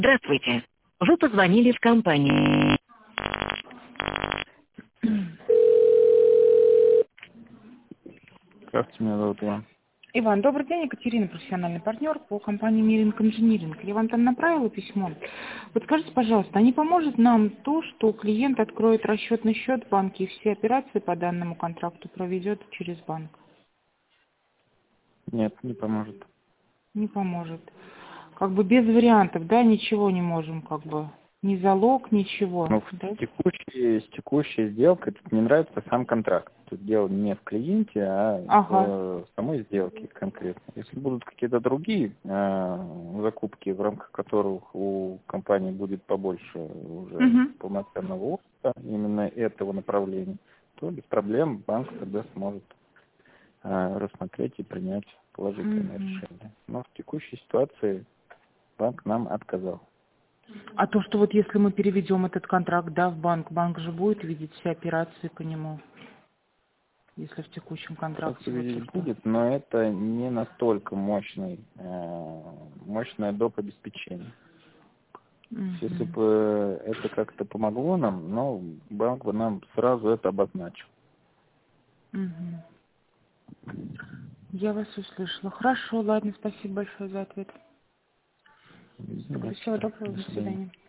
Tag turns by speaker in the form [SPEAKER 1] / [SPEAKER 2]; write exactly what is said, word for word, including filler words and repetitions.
[SPEAKER 1] Здравствуйте. Вы позвонили в компанию.
[SPEAKER 2] Здравствуйте, меня зовут Иван.
[SPEAKER 3] Иван, добрый день. Екатерина, профессиональный партнер по компании Миринг Инжиниринг. Я вам там направила письмо. Вот скажите, пожалуйста, а не поможет нам то, что клиент откроет расчетный счет в банке и все операции по данному контракту проведет через банк?
[SPEAKER 2] Нет, не поможет.
[SPEAKER 3] Не поможет. Как бы без вариантов, да, ничего не можем, как бы. Ни залог, ничего.
[SPEAKER 2] Ну, в
[SPEAKER 3] Да?
[SPEAKER 2] текущей, с текущей сделкой тут не нравится сам контракт. Тут дело не в клиенте, а
[SPEAKER 3] Ага.
[SPEAKER 2] в самой сделке конкретно. Если будут какие-то другие э, закупки, в рамках которых у компании будет побольше уже
[SPEAKER 3] Угу.
[SPEAKER 2] полноценного опыта именно этого направления, то без проблем банк тогда сможет э, рассмотреть и принять положительное
[SPEAKER 3] Угу.
[SPEAKER 2] решение. Но в текущей ситуации банк нам отказал.
[SPEAKER 3] А то, что вот если мы переведем этот контракт, да, в банк, банк же будет видеть все операции по нему, если в текущем
[SPEAKER 2] Операция
[SPEAKER 3] контракте вот то,
[SPEAKER 2] видеть
[SPEAKER 3] что...
[SPEAKER 2] будет, но это не настолько мощный, э, мощное доп. Обеспечение. То есть, если
[SPEAKER 3] Мгм.
[SPEAKER 2] бы это как-то помогло нам, но банк бы нам сразу это обозначил.
[SPEAKER 3] Мгм. Я вас услышала. Хорошо, ладно, спасибо большое за ответ.
[SPEAKER 2] Не
[SPEAKER 3] Всего
[SPEAKER 2] за что.
[SPEAKER 3] доброго,
[SPEAKER 2] До
[SPEAKER 3] до
[SPEAKER 2] свидания.
[SPEAKER 3] свидания.